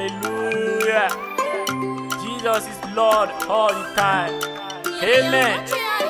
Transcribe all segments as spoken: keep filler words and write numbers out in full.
Hallelujah. Jesus is Lord all the time. Amen.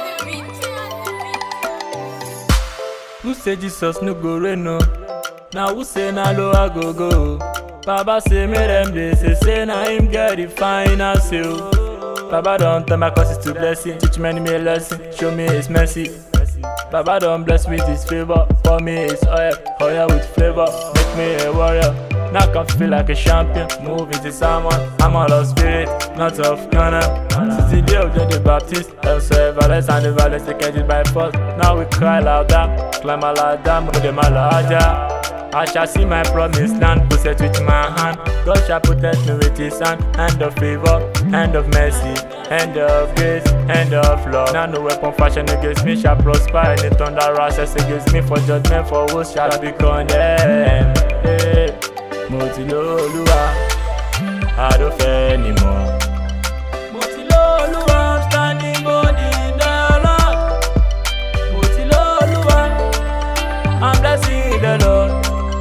Who say Jesus no go rain no? Now who say na low I go go? Baba say me them they say say na him get the final say. Baba don't tell my cause to blessing. Teach many me a lesson. Show me his mercy. Baba don't bless with his favor. For me it's oil, oil with flavor. Make me a warrior. Now I can feel like a champion. Moving to someone. I'm all of spirit, not of Ghana. Since the day of John the Baptist, elsewhere violence and the violence they catch it by force. Now we cry louder, climb a ladder, move them a larger. I shall see my promised land, possessed with my hand. God shall protect me with his hand. Hand of favor, hand of mercy, hand of grace, hand of love. Now no weapon fashioned against me shall prosper. Any thunder rises against me for judgment, for who shall be condemned. Hey. Motilo Oluwa, I don't fear anymore. Motilo Oluwa, I'm standing body in the Lord. Motilo Oluwa, I'm blessing the Lord.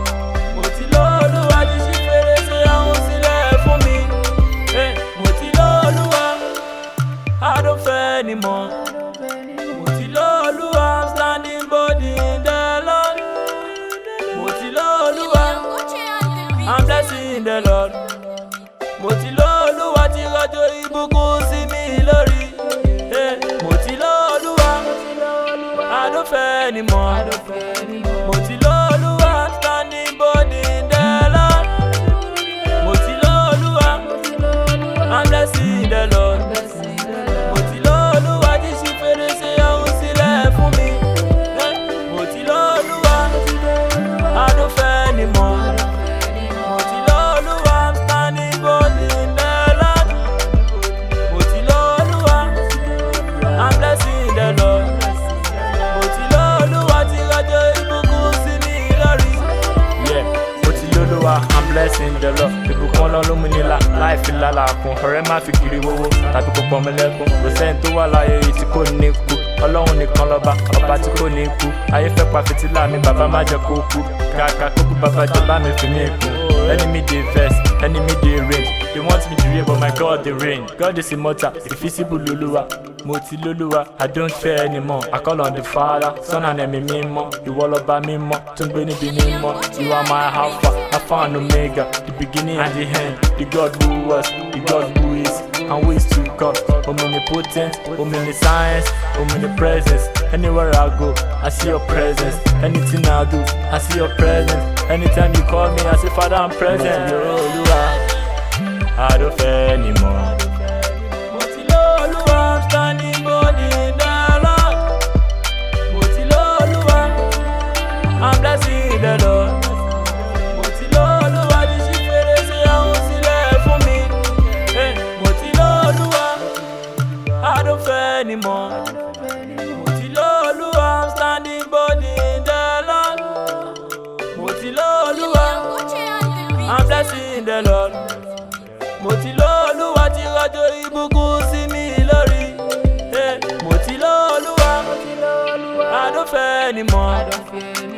I don't fear anymore. Motilo Oluwa, I'm standing body in the Lord. Motilo Oluwa, I'm blessing the Lord. Motilo Oluwa ti rojo ibukun sí mi lórí. Motilo Oluwa, I don't fear anymore. Motilo Oluwa, I'm standing body in the Lord. Motilo Oluwa, I'm blessing the Lord. I'm blessing the Lord. People call on Luminilla, life in Lala, Horema Fikiri, Tapico Pomeleco, the Saint to Alaya, Itiko Niku, alone in Colaba, Opatico Niku, I effect Pafitilla, me Baba Majakoku, Kaka Kuku Baba Jabami Finiku. Enemy they vest, enemy they rain. They want me to reign, but my God they reign. God is immortal, invisible Lulua, Motilo Oluwa, I don't fear anymore. I call on the Father, Son and Emmy Mimo, you all about me more, Tumbini Binimo, you are my Alpha, Alpha and Omega, the beginning and the end, the God who was, the God who is, and who is to come. Omnipotent, omniscience, omnipresence. Anywhere I go, I see your presence. Anything I do, I see your presence. Anytime you call me, I say, Father, I'm present. Yo, Oluwa, I don't fear anymore. Motilo Oluwa, I'm standing body in the Lord. Motilo Oluwa, I'm blessing the Lord. Motilo Oluwa, this is where they say I won't see left for me. Hey, Motilo Oluwa, I don't fear anymore. Motilo Oluwa, I'm standing body in the Lord. Motilo Oluwa, I'm blessing the Lord. Motilo Oluwa ti rojo ibukun sí mi lórí. Motilo Oluwa, I don't fear anymore.